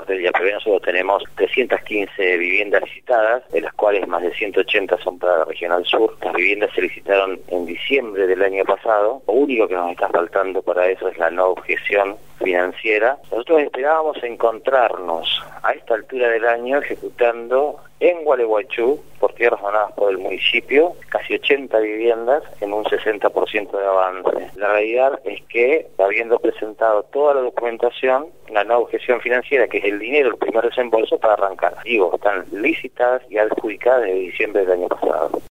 ya pero nosotros tenemos 315 viviendas licitadas, de las cuales más de 180 son para la Regional Sur. Las viviendas se licitaron en diciembre del año pasado. Lo único que nos está faltando para eso es la no objeción financiera. Nosotros esperábamos encontrarnos a esta altura del año ejecutando en Gualeguaychú, por tierras donadas por el municipio, casi 80 viviendas en un 60% de avance. La realidad es que, habiendo presentado toda la documentación, la no objeción financiera, que es el dinero, el primer desembolso para arrancar, están licitadas y adjudicadas desde diciembre del año pasado.